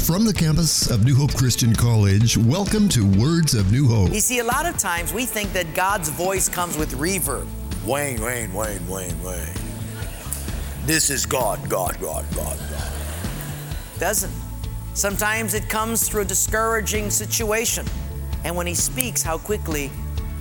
From the campus of New Hope Christian College, welcome to Words of New Hope. You see, a lot of times we think that God's voice comes with reverb. Wayne, Wayne, Wayne, Wayne, Wayne. This is God. Doesn't. Sometimes it comes through a discouraging situation. And when He speaks, how quickly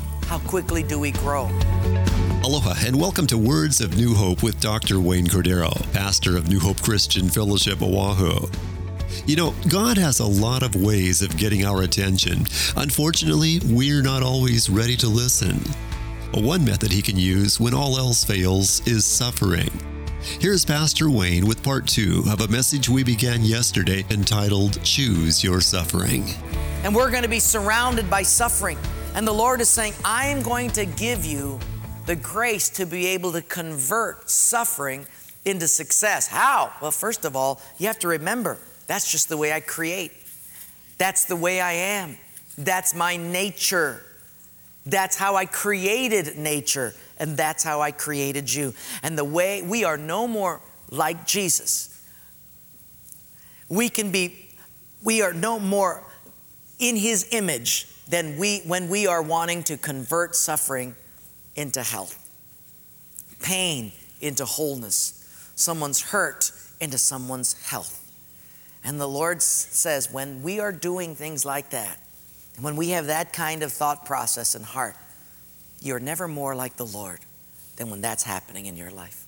do we grow? Aloha and welcome to Words of New Hope with Dr. Wayne Cordero, pastor of New Hope Christian Fellowship, Oahu. You know, God has a lot of ways of getting our attention. Unfortunately, we're not always ready to listen. One method He can use when all else fails is suffering. Here's Pastor Wayne with part 2 of a message we began yesterday entitled, Choose Your Suffering. And we're going to be surrounded by suffering. And the Lord is saying, I am going to give you the grace to be able to convert suffering into success. How? Well, first of all, you have to remember, that's just the way I create. That's the way I am. That's my nature. That's how I created nature. And that's how I created you. And the way we are no more like Jesus. We are no more in His image than when we are wanting to convert suffering into health, pain into wholeness, someone's hurt into someone's health. And the Lord says, when we are doing things like that, and when we have that kind of thought process and heart, you're never more like the Lord than when that's happening in your life.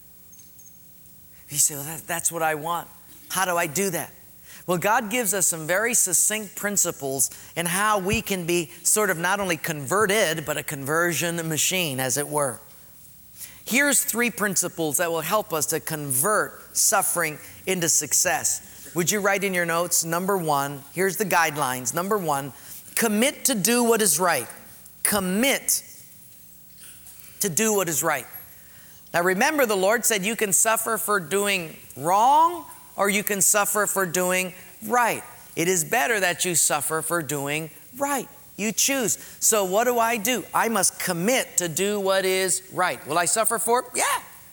You say, well, that's what I want. How do I do that? Well, God gives us some very succinct principles in how we can be sort of not only converted, but a conversion machine, as it were. Here's 3 principles that will help us to convert suffering into success. Would you write in your notes? Number 1, here's the guidelines. Number 1, commit to do what is right. Commit to do what is right. Now remember, the Lord said you can suffer for doing wrong or you can suffer for doing right. It is better that you suffer for doing right. You choose. So what do? I must commit to do what is right. Will I suffer for it? Yeah.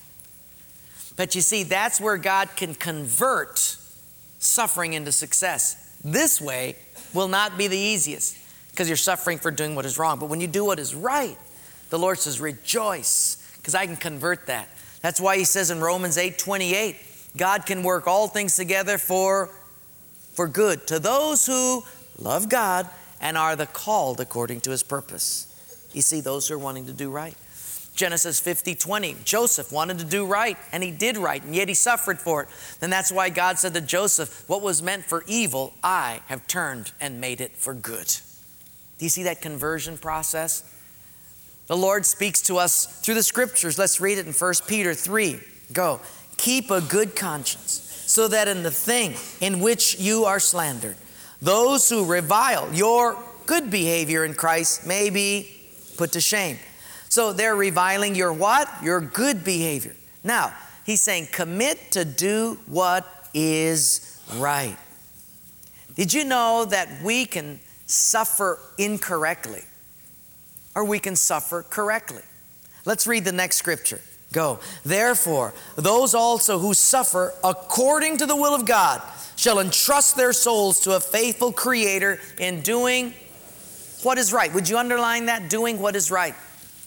But you see, that's where God can convert suffering into success. This way will not be the easiest because you're suffering for doing what is wrong. But when you do what is right, the Lord says, rejoice, because I can convert that. That's why He says in Romans 8:28, God can work all things together for good to those who love God and are the called according to His purpose. You see, those who are wanting to do right. Genesis 50:20, Joseph wanted to do right, and he did right, and yet he suffered for it. Then that's why God said to Joseph, what was meant for evil, I have turned and made it for good. Do you see that conversion process? The Lord speaks to us through the scriptures. Let's read it in 1 Peter 3. Go. Keep a good conscience, so that in the thing in which you are slandered, those who revile your good behavior in Christ may be put to shame. So they're reviling your what? Your good behavior. Now, He's saying commit to do what is right. Did you know that we can suffer incorrectly or we can suffer correctly? Let's read the next scripture. Go. Therefore, those also who suffer according to the will of God shall entrust their souls to a faithful Creator in doing what is right. Would you underline that? Doing what is right.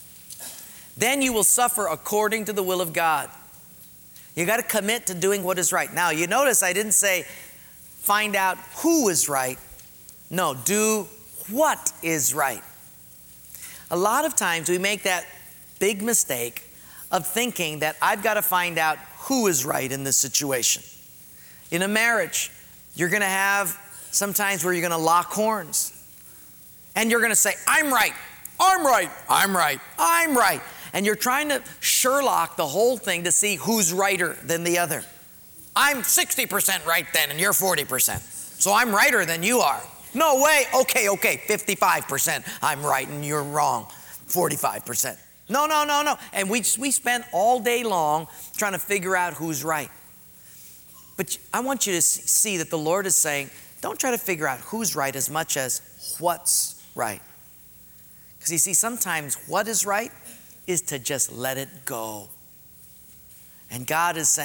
Then you will suffer according to the will of God. You got to commit to doing what is right. Now, you notice I didn't say find out who is right. No, do what is right. A lot of times we make that big mistake of thinking that I've got to find out who is right in this situation. In a marriage, you're going to have sometimes where you're going to lock horns. And you're going to say, I'm right, I'm right, I'm right, I'm right. And you're trying to Sherlock the whole thing to see who's righter than the other. I'm 60% right then and you're 40%. So I'm righter than you are. No way. Okay, 55% I'm right and you're wrong, 45%. No. And we spend all day long trying to figure out who's right. But I want you to see that the Lord is saying, don't try to figure out who's right as much as what's right. Because you see, sometimes what is right is to just let it go. And God is saying,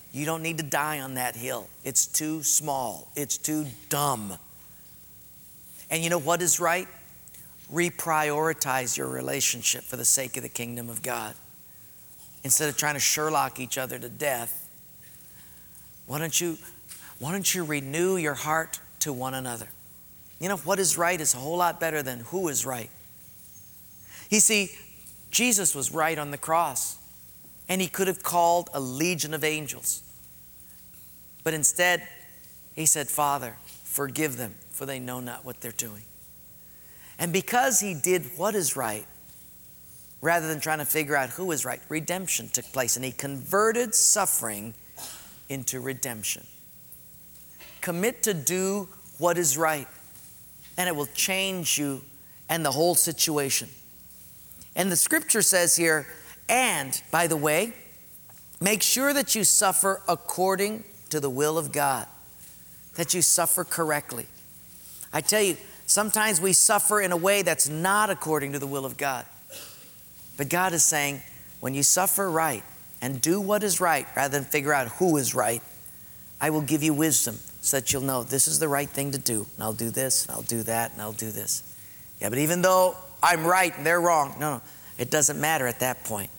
You don't need to die on that hill. It's too small. It's too dumb. And you know what is right? Reprioritize your relationship for the sake of the kingdom of God. Instead of trying to Sherlock each other to death, why don't you renew your heart to one another? You know, what is right is a whole lot better than who is right. You see, Jesus was right on the cross, and he could have called a legion of angels. But instead, he said, Father, forgive them, for they know not what they're doing. And because he did what is right, rather than trying to figure out who is right, redemption took place, and he converted suffering into redemption. Commit to do what is right, and it will change you and the whole situation. And the scripture says here, and, by the way, make sure that you suffer according to the will of God, that you suffer correctly. I tell you, sometimes we suffer in a way that's not according to the will of God. But God is saying, when you suffer right and do what is right, rather than figure out who is right, I will give you wisdom so that you'll know this is the right thing to do. And I'll do this, and I'll do that, and I'll do this. Yeah, but even though I'm right and they're wrong, no, it doesn't matter at that point.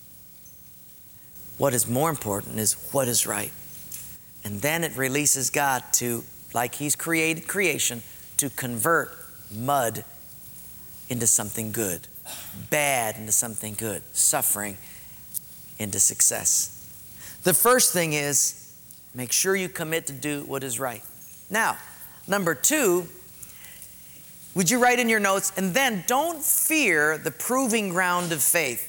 What is more important is what is right. And then it releases God to, like he's created creation, to convert mud into something good, bad into something good, suffering into success. The first thing is, make sure you commit to do what is right. Now, number 2, would you write in your notes, and then don't fear the proving ground of faith.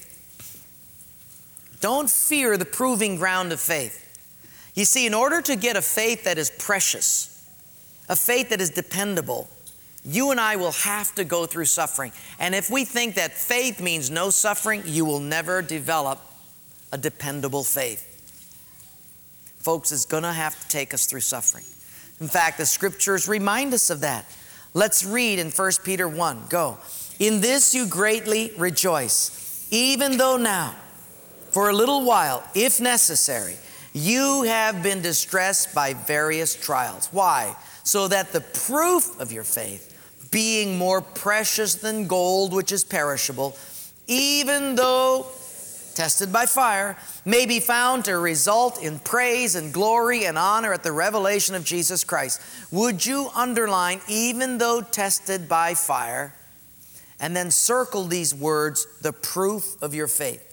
Don't fear the proving ground of faith. You see, in order to get a faith that is precious, a faith that is dependable, you and I will have to go through suffering. And if we think that faith means no suffering, you will never develop a dependable faith. Folks, it's going to have to take us through suffering. In fact, the scriptures remind us of that. Let's read in 1 Peter 1. Go. In this you greatly rejoice, even though now, for a little while, if necessary, you have been distressed by various trials. Why? So that the proof of your faith, being more precious than gold, which is perishable, even though tested by fire, may be found to result in praise and glory and honor at the revelation of Jesus Christ. Would you underline, even though tested by fire, and then circle these words, the proof of your faith?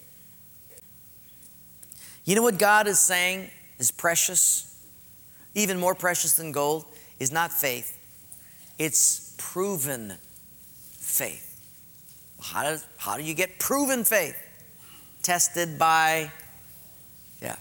You know what God is saying is precious, even more precious than gold, is not faith. It's proven faith. How do you get proven faith? Tested by, Let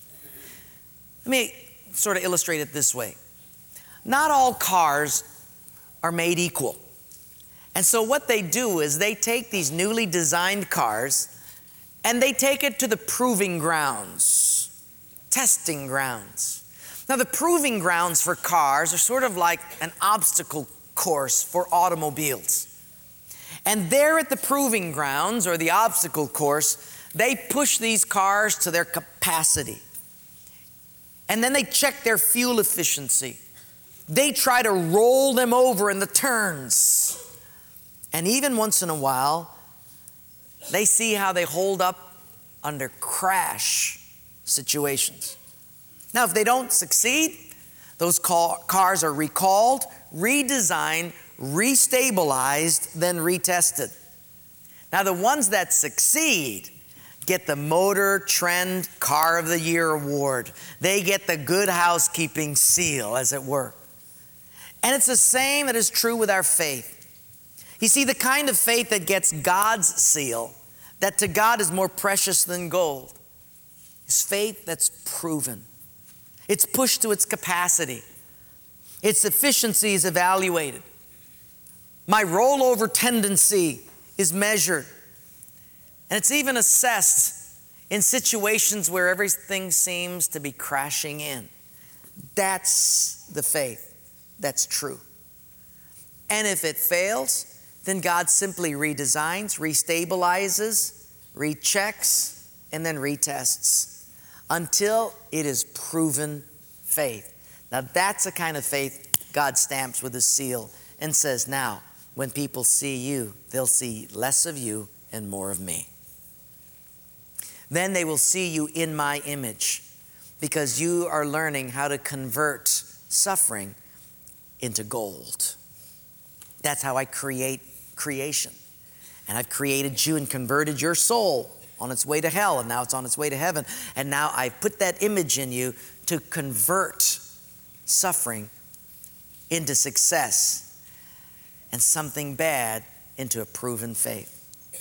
me sort of illustrate it this way. Not all cars are made equal. And so what they do is they take these newly designed cars and they take it to the proving grounds, testing grounds. Now, the proving grounds for cars are sort of like an obstacle course for automobiles. And there at the proving grounds, or the obstacle course, they push these cars to their capacity. And then they check their fuel efficiency. They try to roll them over in the turns. And even once in a while, they see how they hold up under crash situations. Now, if they don't succeed, those cars are recalled, redesigned, restabilized, then retested. Now, the ones that succeed get the Motor Trend Car of the Year award. They get the Good Housekeeping seal, as it were. And it's the same that is true with our faith. You see, the kind of faith that gets God's seal, that to God is more precious than gold, is faith that's proven. It's pushed to its capacity. Its efficiency is evaluated. My rollover tendency is measured. And it's even assessed in situations where everything seems to be crashing in. That's the faith that's true. And if it fails, then God simply redesigns, restabilizes, rechecks, and then retests until it is proven faith. Now that's the kind of faith God stamps with his seal and says, now, when people see you, they'll see less of you and more of me. Then they will see you in my image, because you are learning how to convert suffering into gold. That's how I create creation. And I've created you and converted your soul on its way to hell, and now it's on its way to heaven. And now I've put that image in you to convert suffering into success and something bad into a proven faith.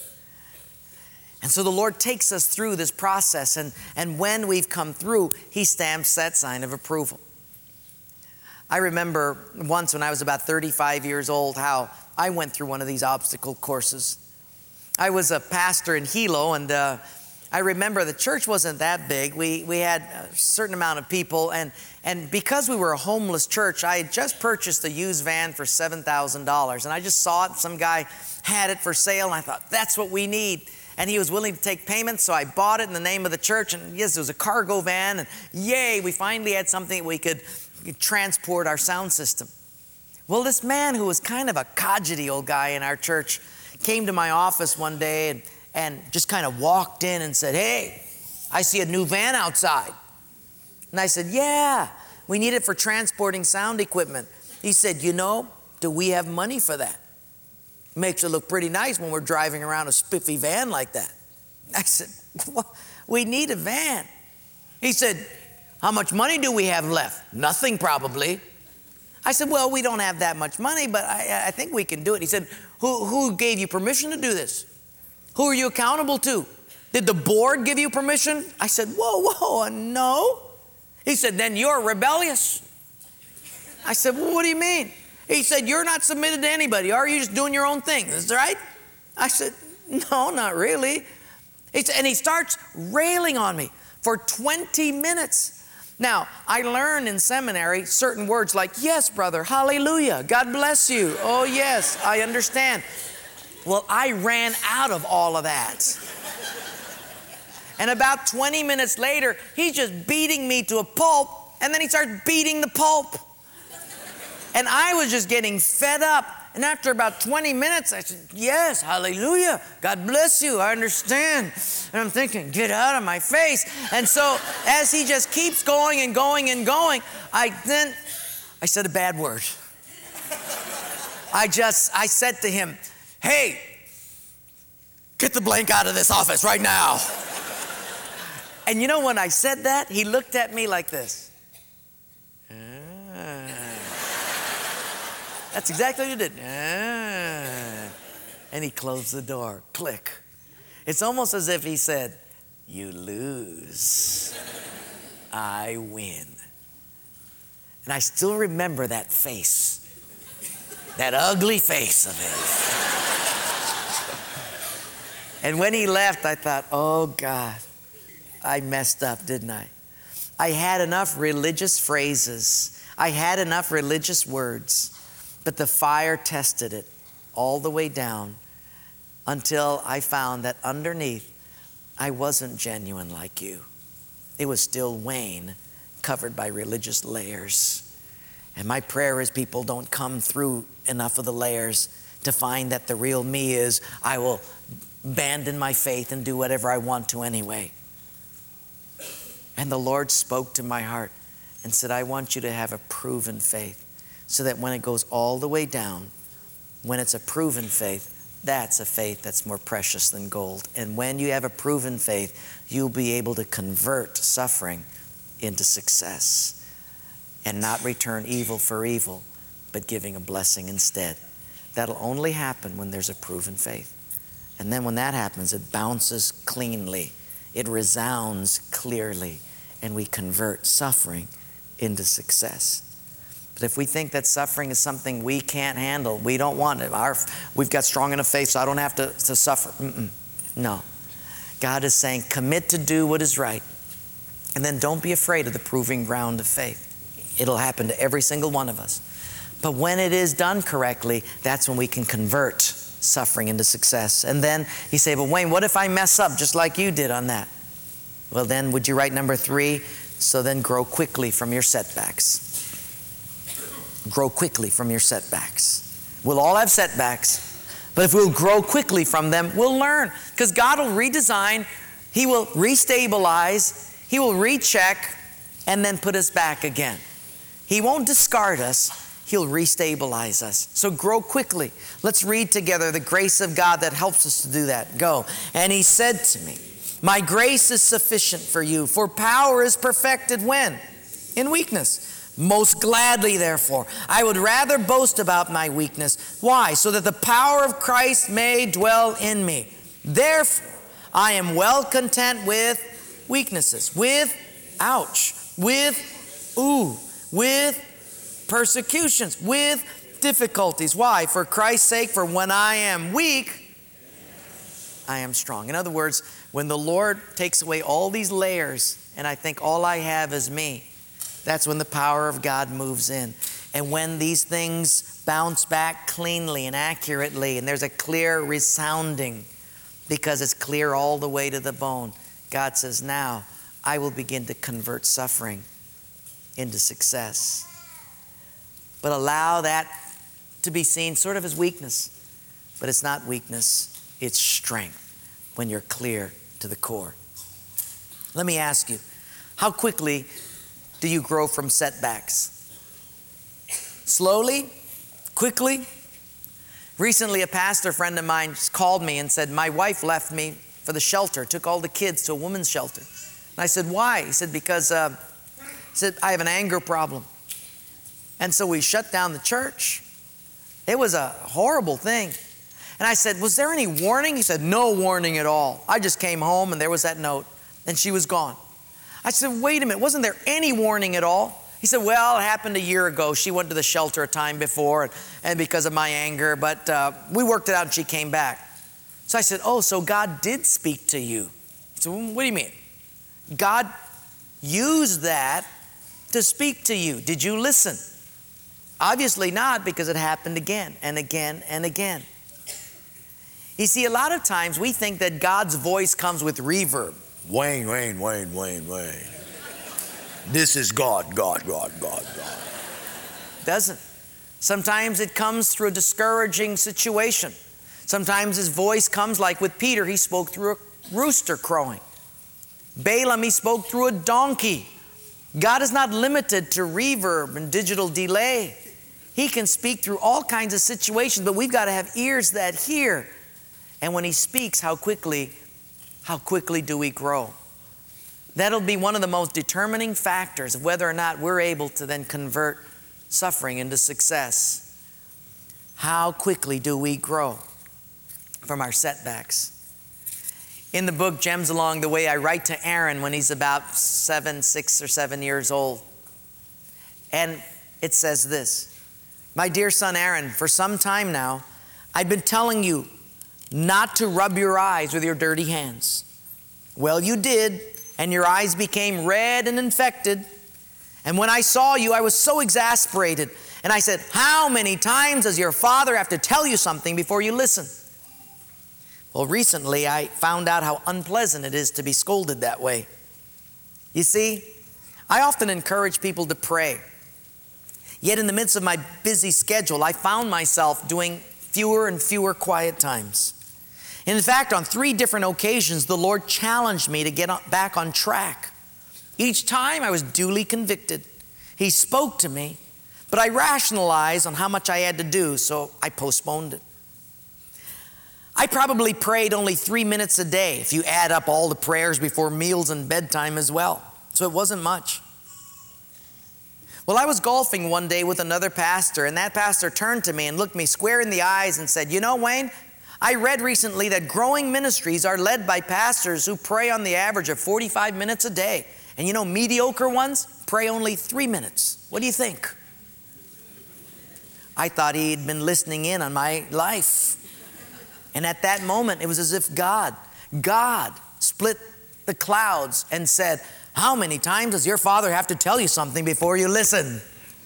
And so the Lord takes us through this process, and when we've come through, he stamps that sign of approval. I remember once when I was about 35 years old how I went through one of these obstacle courses. I was a pastor in Hilo, and I remember the church wasn't that big. We had a certain amount of people, and because we were a homeless church, I had just purchased a used van for $7,000, and I just saw it. Some guy had it for sale, and I thought, that's what we need. And he was willing to take payments, so I bought it in the name of the church. And yes, it was a cargo van, and yay, we finally had something we could transport our sound system. Well, this man who was kind of a codgety old guy in our church came to my office one day and just kind of walked in and said, hey, I see a new van outside. And I said, yeah, we need it for transporting sound equipment. He said, do we have money for that? Makes it look pretty nice when we're driving around a spiffy van like that. I said, well, we need a van. He said, how much money do we have left? Nothing, probably. I said, well, we don't have that much money, but I think we can do it. He said, who gave you permission to do this? Who are you accountable to? Did the board give you permission? I said, whoa, no. He said, then you're rebellious. I said, well, what do you mean? He said, you're not submitted to anybody. Are you just doing your own thing? Is that right? I said, no, not really. And he starts railing on me for 20 minutes. Now, I learned in seminary certain words like, yes, brother, hallelujah, God bless you. Oh, yes, I understand. Well, I ran out of all of that. And about 20 minutes later, he's just beating me to a pulp, and then he starts beating the pulp. And I was just getting fed up. And after about 20 minutes, I said, yes, hallelujah, God bless you, I understand. And I'm thinking, get out of my face. And so as he just keeps going and going and going, I said a bad word. I said to him, hey, get the blank out of this office right now. And when I said that, he looked at me like this. That's exactly what he did. And he closed the door. Click. It's almost as if he said, you lose, I win. And I still remember that face, that ugly face of his. And when he left, I thought, oh God, I messed up, didn't I? I had enough religious phrases. I had enough religious words. But the fire tested it all the way down until I found that underneath, I wasn't genuine like you. It was still Wayne, covered by religious layers. And my prayer is people don't come through enough of the layers to find that the real me is, I will abandon my faith and do whatever I want to anyway. And the Lord spoke to my heart and said, I want you to have a proven faith. So that when it goes all the way down, when it's a proven faith, that's a faith that's more precious than gold. And when you have a proven faith, you'll be able to convert suffering into success and not return evil for evil, but giving a blessing instead. That'll only happen when there's a proven faith. And then when that happens, it bounces cleanly, it resounds clearly, and we convert suffering into success. But if we think that suffering is something we can't handle, we don't want it. We've got strong enough faith, so I don't have to suffer. No. God is saying, commit to do what is right. And then don't be afraid of the proving ground of faith. It'll happen to every single one of us. But when it is done correctly, that's when we can convert suffering into success. And then you say, but Wayne, what if I mess up just like you did on that? Well, then, would you write number 3? So then grow quickly from your setbacks. Grow quickly from your setbacks. We'll all have setbacks, but if we'll grow quickly from them, we'll learn. Because God will redesign, He will restabilize, He will recheck, and then put us back again. He won't discard us, He'll restabilize us. So grow quickly. Let's read together the grace of God that helps us to do that. Go. And He said to me, my grace is sufficient for you, for power is perfected when? In weakness. Most gladly, therefore, I would rather boast about my weakness. Why? So that the power of Christ may dwell in me. Therefore, I am well content with weaknesses, with persecutions, with difficulties. Why? For Christ's sake, for when I am weak, I am strong. In other words, when the Lord takes away all these layers and I think all I have is me, that's when the power of God moves in. And when these things bounce back cleanly and accurately, and there's a clear resounding, because it's clear all the way to the bone, God says, now I will begin to convert suffering into success. But allow that to be seen sort of as weakness. But it's not weakness, it's strength when you're clear to the core. Let me ask you, how quickly do you grow from setbacks? Slowly? Quickly? Recently, a pastor friend of mine called me and said, my wife left me for the shelter, took all the kids to a women's shelter. And I said, why? He said, because I have an anger problem. And so we shut down the church. It was a horrible thing. And I said, was there any warning? He said, no warning at all. I just came home and there was that note and she was gone. I said, wait a minute, wasn't there any warning at all? He said, well, it happened a year ago. She went to the shelter a time before and because of my anger, but we worked it out and she came back. So I said, oh, so God did speak to you. He said, what do you mean? God used that to speak to you. Did you listen? Obviously not, because it happened again and again and again. You see, a lot of times we think that God's voice comes with reverb. Wayne. This is God. Doesn't. Sometimes it comes through a discouraging situation. Sometimes His voice comes like with Peter, He spoke through a rooster crowing. Balaam, He spoke through a donkey. God is not limited to reverb and digital delay. He can speak through all kinds of situations, but we've got to have ears that hear. And when He speaks, how quickly do we grow? That'll be one of the most determining factors of whether or not we're able to then convert suffering into success. How quickly do we grow from our setbacks? In the book Gems Along the Way, I write to Aaron when he's about 6 or 7 years old. And it says this, my dear son Aaron, for some time now, I've been telling you not to rub your eyes with your dirty hands. Well, you did, and your eyes became red and infected. And when I saw you, I was so exasperated. And I said, how many times does your father have to tell you something before you listen? Well, recently I found out how unpleasant it is to be scolded that way. You see, I often encourage people to pray. Yet in the midst of my busy schedule, I found myself doing fewer and fewer quiet times. And in fact, on 3 different occasions, the Lord challenged me to get back on track. Each time I was duly convicted. He spoke to me, but I rationalized on how much I had to do, so I postponed it. I probably prayed only 3 minutes a day if you add up all the prayers before meals and bedtime as well. So it wasn't much. Well, I was golfing one day with another pastor, and that pastor turned to me and looked me square in the eyes and said, you know, Wayne, I read recently that growing ministries are led by pastors who pray on the average of 45 minutes a day. And you know, mediocre ones pray only 3 minutes. What do you think? I thought he'd been listening in on my life. And at that moment, it was as if God split the clouds and said, how many times does your father have to tell you something before you listen?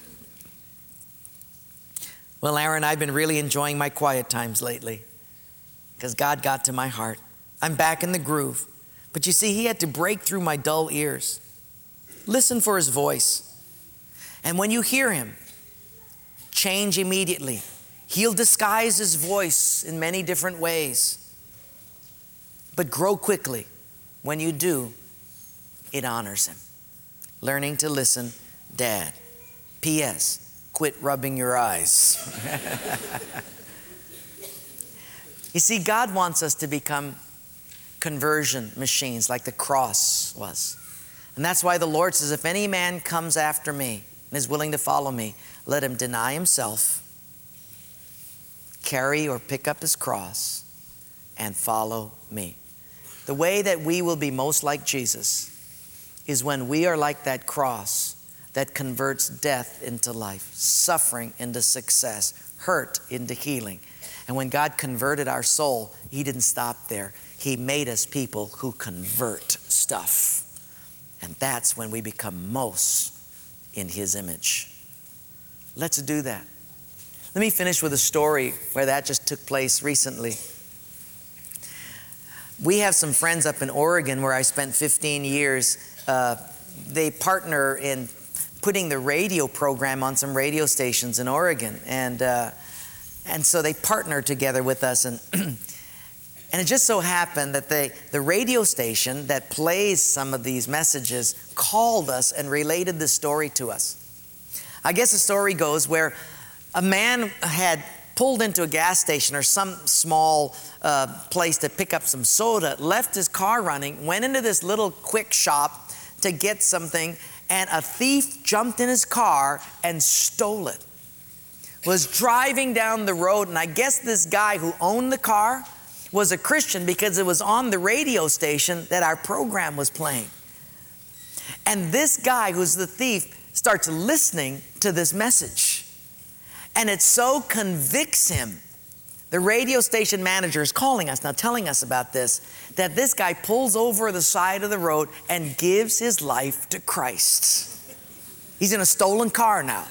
Well, Aaron, I've been really enjoying my quiet times lately because God got to my heart. I'm back in the groove. But you see, he had to break through my dull ears. Listen for his voice. And when you hear him, change immediately. He'll disguise his voice in many different ways. But grow quickly. When you do, it honors him. Learning to listen, Dad. P.S. Quit rubbing your eyes. You see, God wants us to become conversion machines like the cross was. And that's why the Lord says, if any man comes after me and is willing to follow me, let him deny himself, carry or pick up his cross, and follow me. The way that we will be most like Jesus is when we are like that cross that converts death into life, suffering into success, hurt into healing. And when God converted our soul, he didn't stop there. He made us people who convert stuff. And that's when we become most in his image. Let's do that. Let me finish with a story where that just took place recently. We have some friends up in Oregon where I spent 15 years. They partner in putting the radio program on some radio stations in Oregon. And so they partnered together with us. And it just so happened that the radio station that plays some of these messages called us and related the story to us. I guess the story goes where a man had pulled into a gas station or some small place to pick up some soda, left his car running, went into this little quick shop to get something, and a thief jumped in his car and stole it. Was driving down the road, and I guess this guy who owned the car was a Christian because it was on the radio station that our program was playing. And this guy who's the thief starts listening to this message. And it so convicts him. The radio station manager is calling us now, telling us about this, that this guy pulls over the side of the road and gives his life to Christ. He's in a stolen car now.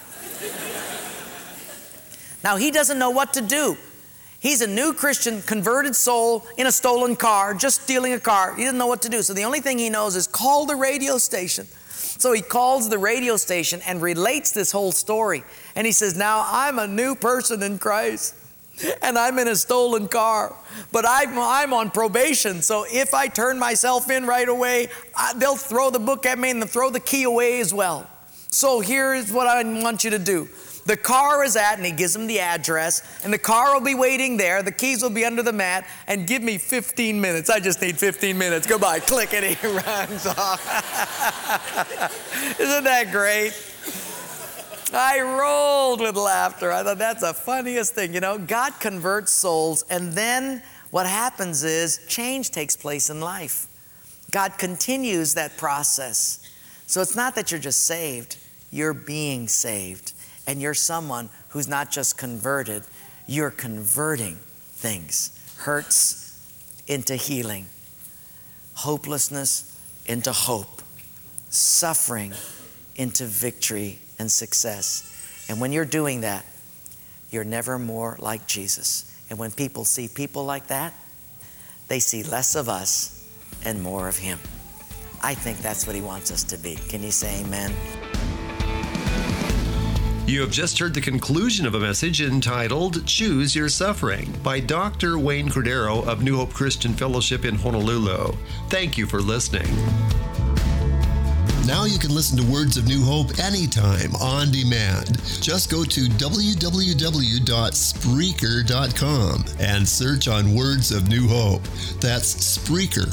Now, he doesn't know what to do. He's a new Christian, converted soul in a stolen car, just stealing a car. He doesn't know what to do. So the only thing he knows is call the radio station. So he calls the radio station and relates this whole story. And he says, now I'm a new person in Christ and I'm in a stolen car, but I'm on probation. So if I turn myself in right away, they'll throw the book at me and they'll throw the key away as well. So here is what I want you to do. The car is at, and he gives him the address, and the car will be waiting there. The keys will be under the mat, and give me 15 minutes. I just need 15 minutes. Goodbye. Click, and he runs off. Isn't that great? I rolled with laughter. I thought that's the funniest thing. You know, God converts souls, and then what happens is change takes place in life. God continues that process. So it's not that you're just saved. You're being saved. And you're someone who's not just converted, you're converting things. Hurts into healing. Hopelessness into hope. Suffering into victory and success. And when you're doing that, you're never more like Jesus. And when people see people like that, they see less of us and more of him. I think that's what he wants us to be. Can you say amen? You have just heard the conclusion of a message entitled Choose Your Suffering by Dr. Wayne Cordero of New Hope Christian Fellowship in Honolulu. Thank you for listening. Now you can listen to Words of New Hope anytime, on demand. Just go to www.spreaker.com and search on Words of New Hope. That's Spreaker,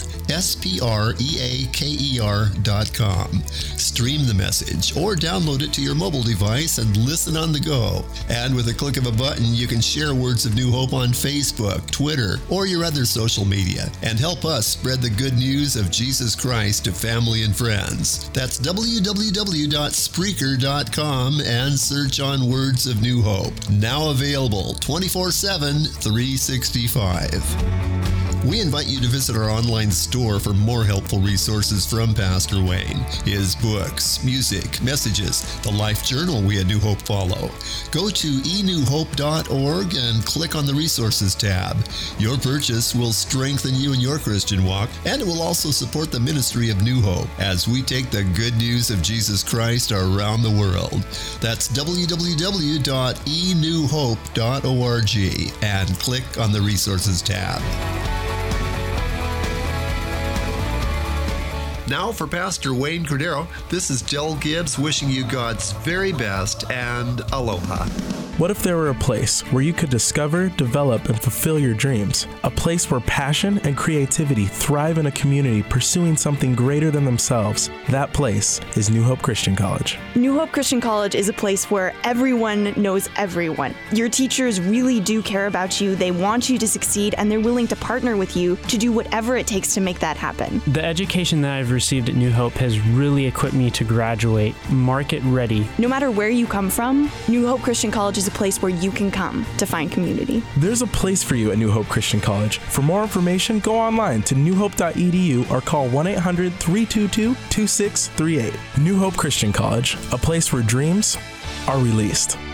SPREAKER.com. Stream the message or download it to your mobile device and listen on the go. And with a click of a button, you can share Words of New Hope on Facebook, Twitter, or your other social media and help us spread the good news of Jesus Christ to family and friends. That's www.spreaker.com and search on Words of New Hope. Now available 24/7, 365. We invite you to visit our online store for more helpful resources from Pastor Wayne. His books, music, messages, the life journal we at New Hope follow. Go to enewhope.org and click on the Resources tab. Your purchase will strengthen you in your Christian walk, and it will also support the ministry of New Hope as we take the good news of Jesus Christ around the world. That's www.enewhope.org and click on the Resources tab. Now for Pastor Wayne Cordero, this is Del Gibbs wishing you God's very best and aloha. What if there were a place where you could discover, develop, and fulfill your dreams? A place where passion and creativity thrive in a community pursuing something greater than themselves. That place is New Hope Christian College. New Hope Christian College is a place where everyone knows everyone. Your teachers really do care about you, they want you to succeed, and they're willing to partner with you to do whatever it takes to make that happen. The education that I've received at New Hope has really equipped me to graduate market ready. No matter where you come from, New Hope Christian College is a place where you can come to find community. There's a place for you at New Hope Christian College. For more information, go online to newhope.edu or call 1-800-322-2638. New Hope Christian College, a place where dreams are released.